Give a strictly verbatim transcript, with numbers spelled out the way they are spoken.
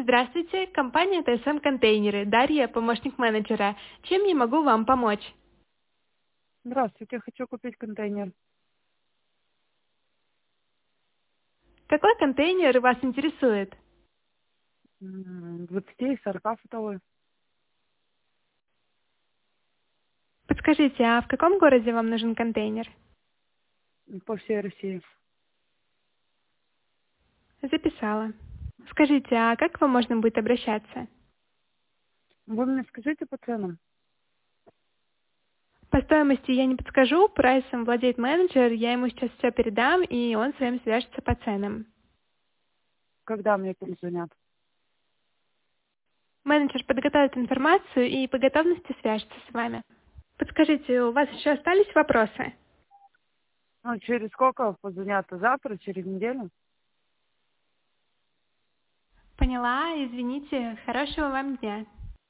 Здравствуйте, компания тэ эс эм Контейнеры, Дарья, помощник менеджера. Чем я могу вам помочь? Здравствуйте, хочу купить контейнер. Какой контейнер вас интересует? М, двадцати и сорока футовой. Подскажите, а в каком городе вам нужен контейнер? По всей России. Записала. Скажите, а как к вам можно будет обращаться? Вы мне скажите по ценам, По стоимости я не подскажу, прайсом владеет менеджер, я ему сейчас все передам, и он с вами свяжется по ценам. когда мне перезвонят. Менеджер подготовит информацию и по готовности свяжется с вами. Подскажите, у вас еще остались вопросы? Ну, через сколько позвонят? Завтра, через неделю? Поняла, извините, хорошего вам дня.